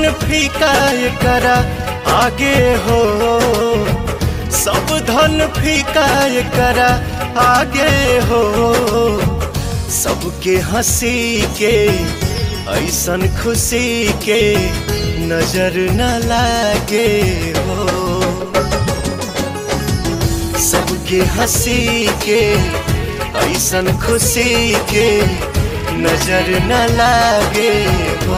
धन फीका करा आगे हो, सब धन फीका करा आगे हो। सबके हंसी के ऐसन खुशी के नजर न लागे हो। सबके हंसी के ऐसन खुशी के नजर न लागे हो।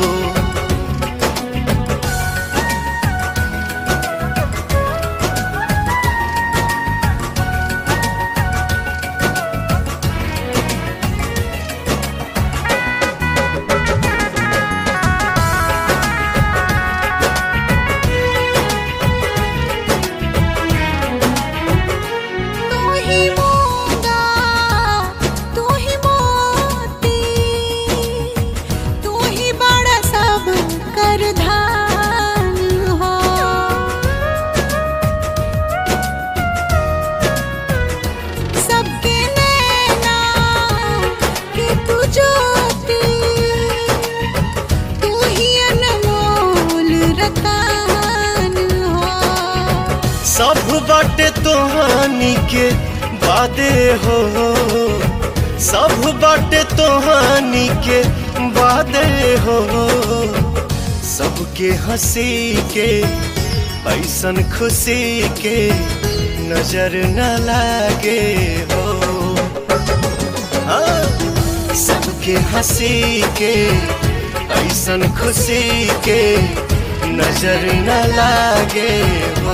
सब बाटे तोहानी के वादे हो, सब बाटे तोहानी के वादे हो। सबके हंसी के ऐसन खुशी के नजर न लागे हो। हाँ, सबके हंसी के ऐसन खुशी के नजर न लागे हो।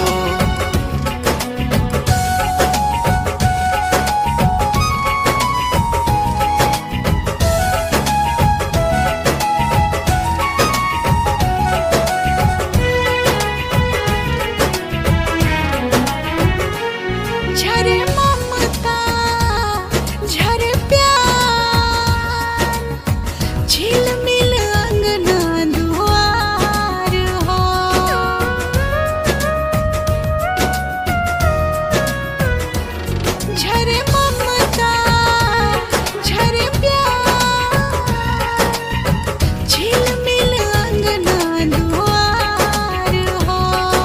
झरे ममता झरे प्यार, झिलमिल अंगना दुआर हो। झरे ममता झरे प्यार, झिलमिल अंगना दुआर हो।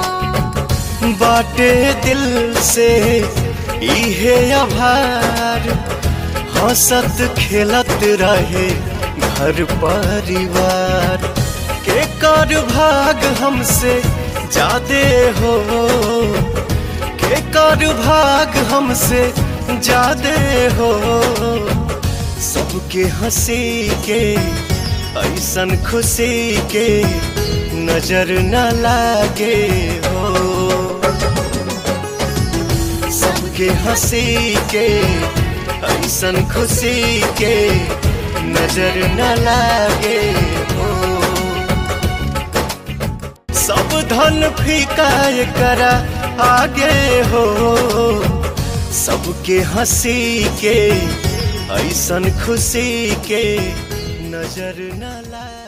बाटे दिल से इहे आभार, हंसत खेलत रहे घर परिवार। के कर भाग हमसे जादे हो, के कर भाग हमसे जादे हो। सबके हंसी के ऐसन खुशी के नजर न लागे हो। सबके हंसी के ऐसन खुशी के नजर न लागे हो। सब धन फीका करा आगे हो, सबके हंसी के ऐसन खुशी के नजर न लागे।